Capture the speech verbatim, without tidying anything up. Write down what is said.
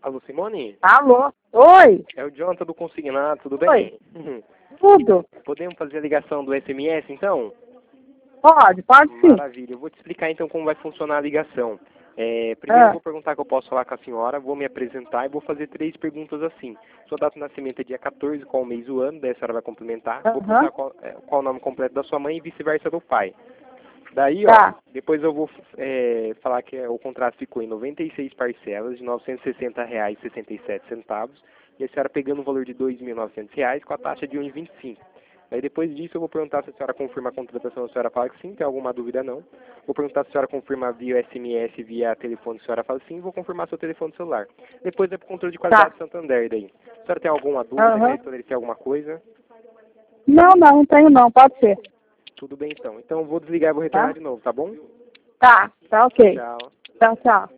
Alô, Simone? Alô? Oi? É o Jonathan do Consignado, tudo Oi. bem? Uhum. Tudo? Podemos fazer a ligação do S M S, então? Pode, pode sim. Maravilha. Eu vou te explicar, então, como vai funcionar a ligação. É, primeiro Ah. eu vou perguntar que eu posso falar com a senhora, vou me apresentar e vou fazer três perguntas assim. Sua data de nascimento é dia quatorze, qual mês do ano, daí a senhora vai complementar. Vou Aham. perguntar qual, é, qual o nome completo da sua mãe e vice-versa do pai. Daí, Tá. ó, depois eu vou é, falar que o contrato ficou em noventa e seis parcelas de novecentos e sessenta reais e sessenta e sete centavos e a senhora pegando o valor de dois mil e novecentos reais com a taxa de um vírgula vinte e cinco. Daí depois disso eu vou perguntar se a senhora confirma a contratação, a senhora fala que sim, tem alguma dúvida não. Vou perguntar se a senhora confirma via S M S, via telefone, a senhora fala sim, vou confirmar seu telefone celular. Depois é pro controle de qualidade Tá. Santander daí. A senhora tem alguma dúvida, Aham. quer esclarecer alguma coisa? Não, não, não tenho não, pode ser. Tudo bem então. Então eu vou desligar e vou retornar Tá? de novo, tá bom? Tá, tá ok. Tchau. Tchau, tchau.